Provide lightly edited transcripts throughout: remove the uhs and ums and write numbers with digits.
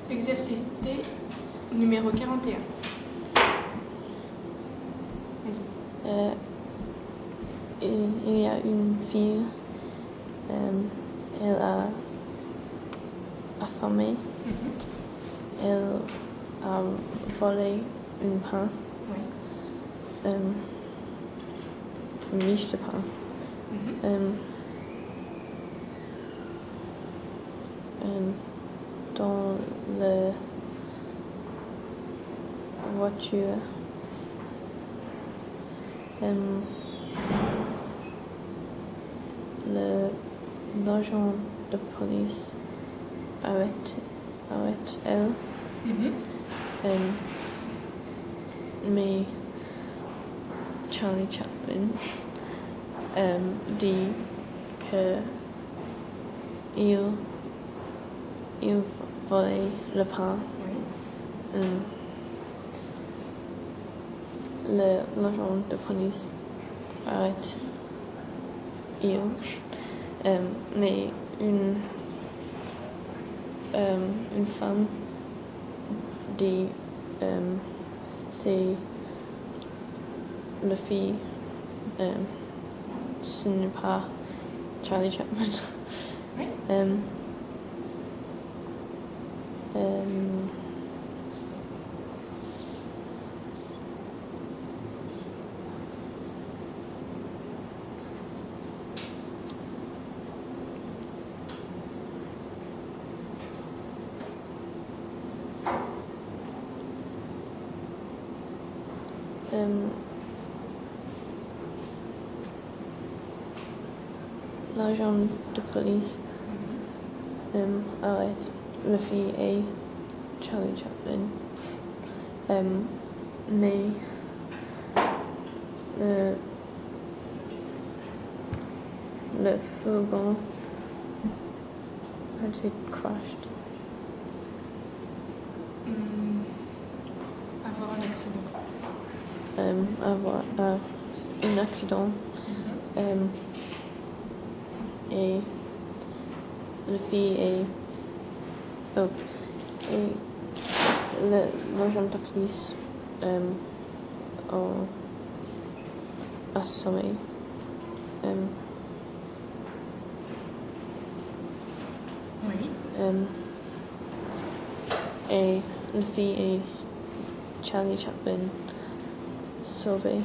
Exercice T, numéro 41. Vas-y. Il y a une fille, elle a affamé, elle a volé un pain, Oui. une miche de pain. Dans la voiture, l'agent de police arrête elle, mais Charlie Chaplin dit que il volait le pain. Oui. L'agent de police arrête mais une femme dit c'est la fille, ce n'est pas Charlie Chaplin. Oui. L'agent de police arrête la fille et Charlie Chaplin, mais le fourgon a crashed. Avoir un accident. Avoir un accident et la fille et l'agent de police a assommé Oui. et la fille et Charlie Chaplin sauvés.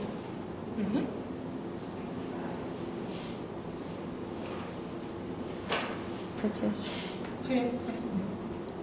That's it. Très bien, merci.